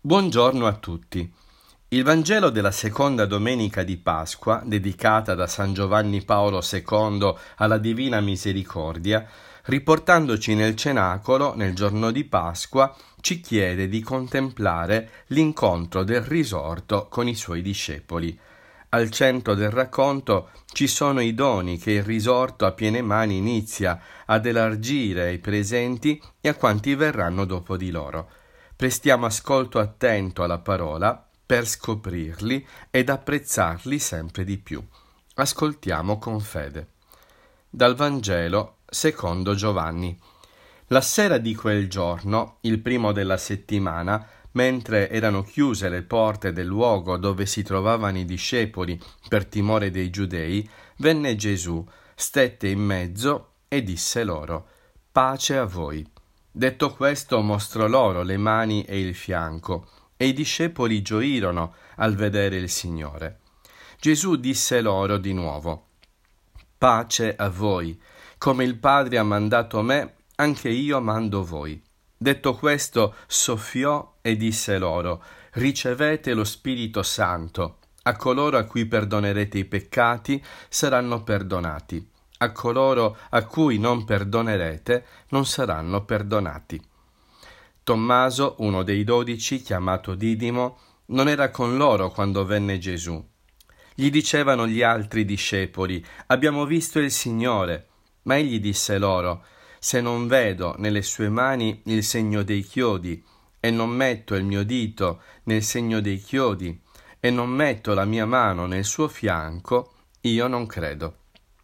Buongiorno a tutti. Il Vangelo della seconda domenica di Pasqua, dedicata da San Giovanni Paolo II alla Divina Misericordia, riportandoci nel cenacolo nel giorno di Pasqua, ci chiede di contemplare l'incontro del risorto con i suoi discepoli. Al centro del racconto ci sono i doni che il risorto a piene mani inizia ad elargire ai presenti e a quanti verranno dopo di loro. Prestiamo ascolto attento alla parola per scoprirli ed apprezzarli sempre di più. Ascoltiamo con fede. Dal Vangelo secondo Giovanni. La sera di quel giorno, il primo della settimana, mentre erano chiuse le porte del luogo dove si trovavano i discepoli per timore dei giudei, venne Gesù, stette in mezzo e disse loro: «Pace a voi». Detto questo, mostrò loro le mani e il fianco, e i discepoli gioirono al vedere il Signore. Gesù disse loro di nuovo: «Pace a voi, come il Padre ha mandato me, anche io mando voi». Detto questo, soffiò e disse loro: «Ricevete lo Spirito Santo. A coloro a cui perdonerete i peccati saranno perdonati. A coloro a cui non perdonerete non saranno perdonati». Tommaso, uno dei 12, chiamato Didimo, non era con loro quando venne Gesù. Gli dicevano gli altri discepoli: «Abbiamo visto il Signore». Ma egli disse loro: «Se non vedo nelle sue mani il segno dei chiodi, e non metto il mio dito nel segno dei chiodi, e non metto la mia mano nel suo fianco, io non credo».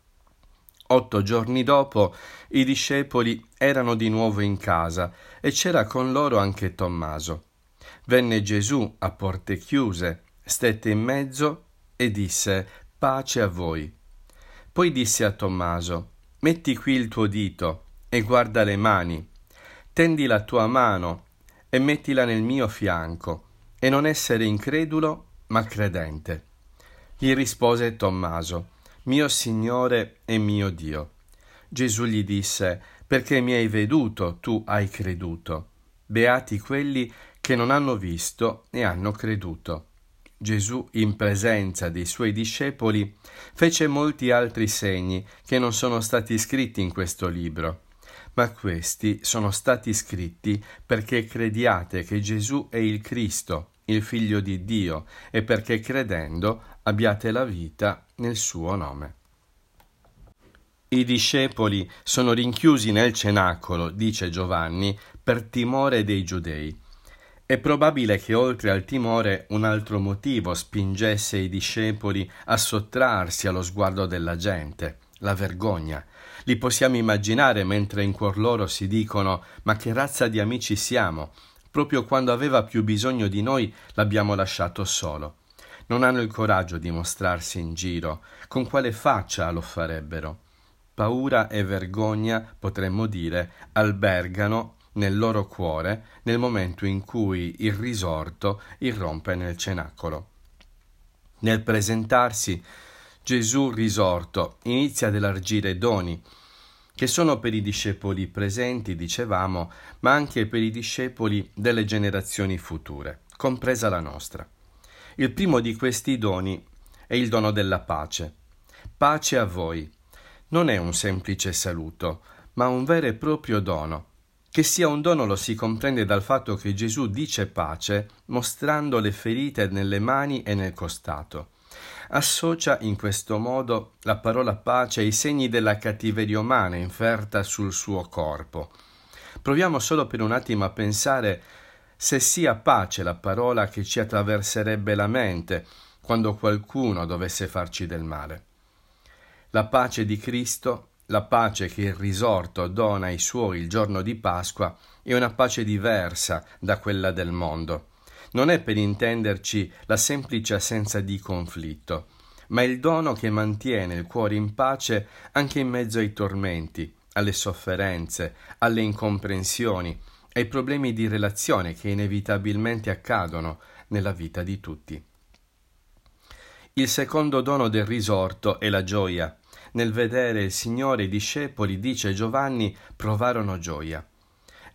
8 giorni dopo i discepoli erano di nuovo in casa e c'era con loro anche Tommaso. Venne Gesù a porte chiuse, stette in mezzo e disse: «Pace a voi». Poi disse a Tommaso: «Metti qui il tuo dito e guarda le mani. Tendi la tua mano e mettila nel mio fianco, e non essere incredulo ma credente». Gli rispose Tommaso: «Mio Signore e mio Dio». Gesù gli disse: «Perché mi hai veduto, tu hai creduto. Beati quelli che non hanno visto e hanno creduto». Gesù, in presenza dei suoi discepoli, fece molti altri segni che non sono stati scritti in questo libro, ma questi sono stati scritti perché crediate che Gesù è il Cristo, il Figlio di Dio, e perché credendo abbiate la vita nel suo nome. I discepoli sono rinchiusi nel cenacolo, dice Giovanni, per timore dei giudei. È probabile che oltre al timore un altro motivo spingesse i discepoli a sottrarsi allo sguardo della gente: la vergogna. Li possiamo immaginare mentre in cuor loro si dicono: «Ma che razza di amici siamo? Proprio quando aveva più bisogno di noi l'abbiamo lasciato solo». Non hanno il coraggio di mostrarsi in giro. Con quale faccia lo farebbero? Paura e vergogna, potremmo dire, albergano nel loro cuore nel momento in cui il risorto irrompe nel cenacolo. Nel presentarsi, Gesù risorto inizia ad elargire doni che sono per i discepoli presenti, dicevamo, ma anche per i discepoli delle generazioni future, compresa la nostra. Il primo di questi doni è il dono della pace. Pace a voi. Non è un semplice saluto, ma un vero e proprio dono. Che sia un dono lo si comprende dal fatto che Gesù dice pace mostrando le ferite nelle mani e nel costato. Associa in questo modo la parola pace ai segni della cattiveria umana inferta sul suo corpo. Proviamo solo per un attimo a pensare se sia pace la parola che ci attraverserebbe la mente quando qualcuno dovesse farci del male. La pace di Cristo, la pace che il risorto dona ai suoi il giorno di Pasqua, è una pace diversa da quella del mondo. Non è, per intenderci, la semplice assenza di conflitto, ma il dono che mantiene il cuore in pace anche in mezzo ai tormenti, alle sofferenze, alle incomprensioni, ai problemi di relazione che inevitabilmente accadono nella vita di tutti. Il secondo dono del risorto è la gioia. Nel vedere il Signore, i discepoli, dice Giovanni, provarono gioia.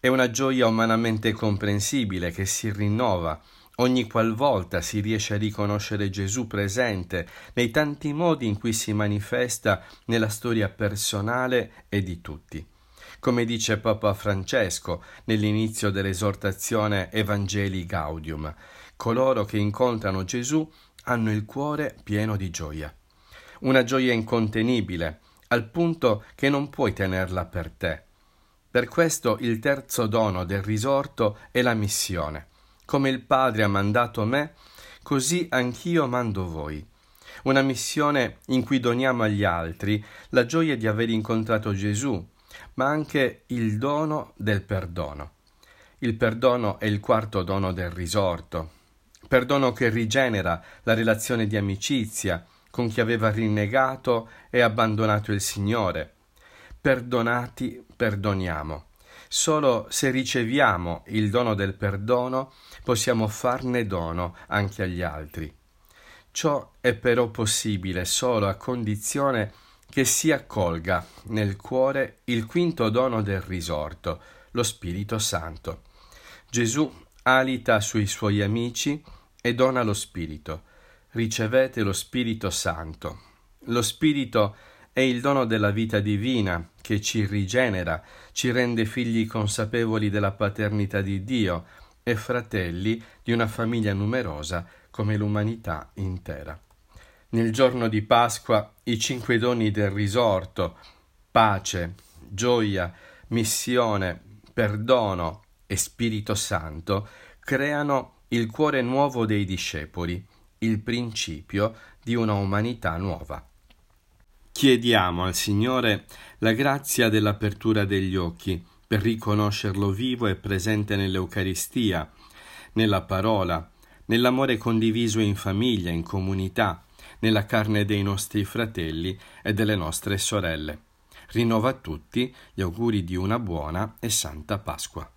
È una gioia umanamente comprensibile che si rinnova ogni qualvolta si riesce a riconoscere Gesù presente nei tanti modi in cui si manifesta nella storia personale e di tutti. Come dice Papa Francesco nell'inizio dell'esortazione Evangelii Gaudium, coloro che incontrano Gesù hanno il cuore pieno di gioia. Una gioia incontenibile, al punto che non puoi tenerla per te. Per questo il terzo dono del risorto è la missione. Come il Padre ha mandato me, così anch'io mando voi. Una missione in cui doniamo agli altri la gioia di aver incontrato Gesù, ma anche il dono del perdono. Il perdono è il quarto dono del risorto. Perdono che rigenera la relazione di amicizia con chi aveva rinnegato e abbandonato il Signore. Perdonati, perdoniamo. Solo se riceviamo il dono del perdono possiamo farne dono anche agli altri. Ciò è però possibile solo a condizione che si accolga nel cuore il quinto dono del risorto, lo Spirito Santo. Gesù alita sui suoi amici e dona lo Spirito. Ricevete lo Spirito Santo. Lo Spirito è il dono della vita divina che ci rigenera, ci rende figli consapevoli della paternità di Dio e fratelli di una famiglia numerosa come l'umanità intera. Nel giorno di Pasqua i 5 doni del risorto, pace, gioia, missione, perdono e Spirito Santo, creano il cuore nuovo dei discepoli, il principio di una umanità nuova. Chiediamo al Signore la grazia dell'apertura degli occhi per riconoscerlo vivo e presente nell'Eucaristia, nella parola, nell'amore condiviso in famiglia, in comunità, nella carne dei nostri fratelli e delle nostre sorelle. Rinnova a tutti gli auguri di una buona e santa Pasqua.